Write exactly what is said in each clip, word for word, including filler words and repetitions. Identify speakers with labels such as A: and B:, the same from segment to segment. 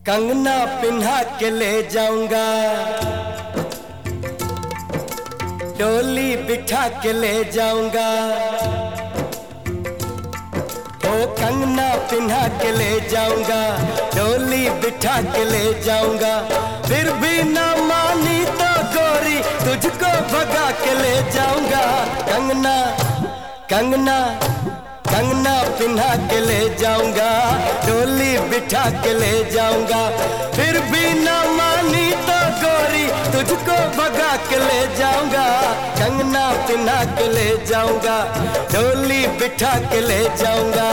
A: कंगना पिन्हा के ले जाऊंगा, डोली बिठा के ले जाऊंगा। ओ कंगना पिन्हा के ले जाऊंगा, डोली बिठा के ले जाऊंगा। फिर भी ना मानी तो गोरी तुझको भगा के ले जाऊंगा। कंगना कंगना कंगना पिन्हा के ले जाऊंगा, डोली बिठा के ले जाऊंगा। फिर भी ना मानी तो गोरी तुझको भगा के ले जाऊंगा। कंगना पिन्हा के ले जाऊंगा, डोली बिठा के ले जाऊंगा।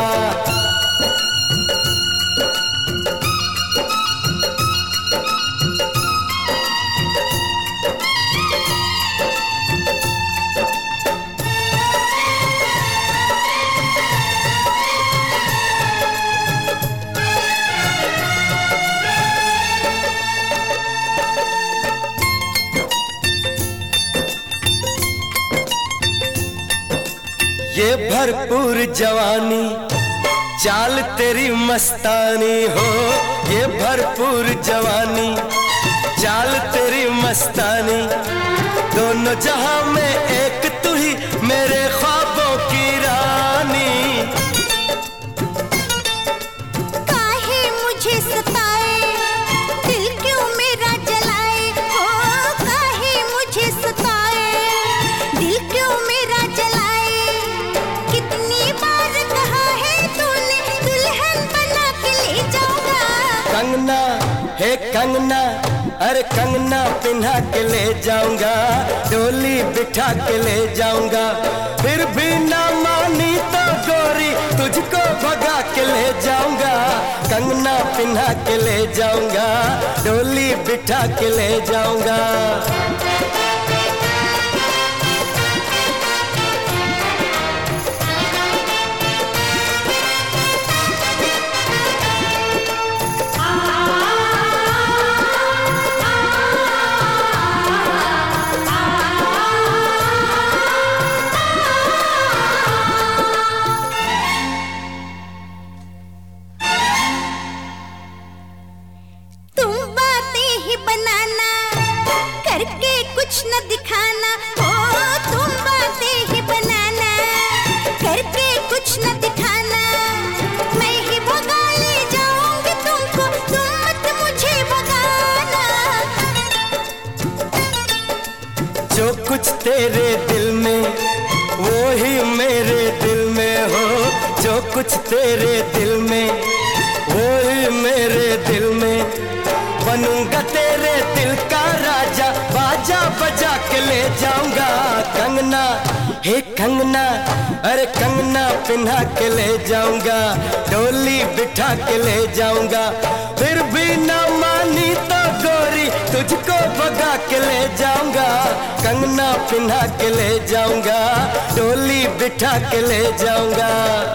A: ये भरपूर जवानी चाल तेरी मस्तानी हो, ये भरपूर जवानी चाल तेरी मस्तानी। दोनों जहां में एक तू ही मेरे ख्वाबों की रानी।
B: काहे मुझे सताए, दिल क्यों मेरा जलाए हो। काहे मुझे सताए, दिल क्यों मेरा जलाए।
A: कंगना हे कंगना, अरे कंगना पिन्हा के ले जाऊंगा, डोली बिठा के ले जाऊंगा। फिर भी ना मानी तो गोरी तुझको भगा के ले जाऊंगा। कंगना पिन्हा के ले जाऊंगा, डोली बिठा के ले जाऊंगा।
B: कुछ न दिखाना हो, तुम बातें ही बनाना, करके कुछ न दिखाना। मैं ही भगा ले जाऊंगी तुमको, तुम मत मुझे भगाना।
A: जो कुछ तेरे दिल में वो ही मेरे दिल में हो, जो कुछ तेरे दिल में वो ही मेरे दिल में। बनूंगा तेरे दिल का राजा, बाजा बजा के ले जाऊंगा। कंगना हे कंगना, अरे कंगना पिन्हा के ले जाऊंगा, डोली बिठा के ले जाऊंगा। फिर भी ना मानी तो गोरी तुझको भगा के ले जाऊंगा। कंगना पिन्हा के ले जाऊंगा, डोली बिठा के ले जाऊंगा।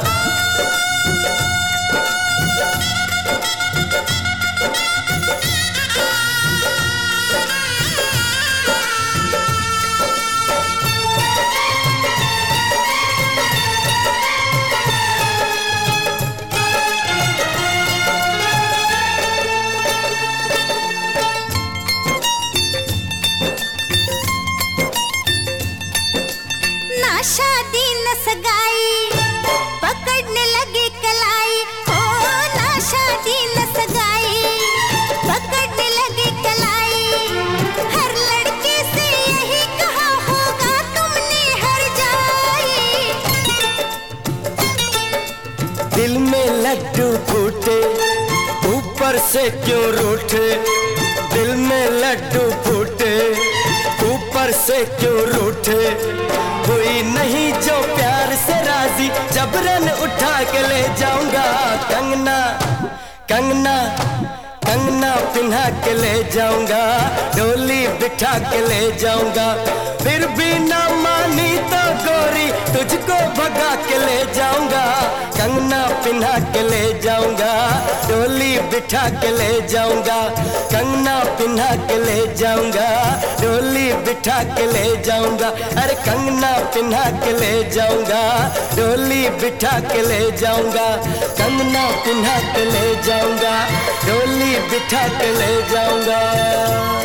B: शादी न सगाई पकड़ने लगे कलाई हो, ना शादी न सगाई पकड़ने लगे कलाई। हर लड़के से यही कहा होगा तुमने हर जाई।
A: दिल में लड्डू फूटे ऊपर से क्यों रूठे, दिल में लड्डू फूटे ऊपर से क्यों रूठे। कोई नहीं जो प्यार से राजी, जबरन उठा के ले जाऊंगा। कंगना कंगना कंगना पिन्हा के ले जाऊंगा, डोली बिठा के ले जाऊंगा। फिर भी ना मानी तो गोरी तुझको भगा के ले जाऊंगा। कंगना पिन्हा के ले जाऊंगा, डोली बिठा के ले जाऊंगा, कंगना पिन्हा के ले जाऊंगा, डोली बिठा के ले जाऊंगा, अरे कंगना पिन्हा के ले जाऊंगा, डोली बिठा के ले जाऊंगा, कंगना पिन्हा के ले जाऊंगा, डोली बिठा के ले जाऊंगा।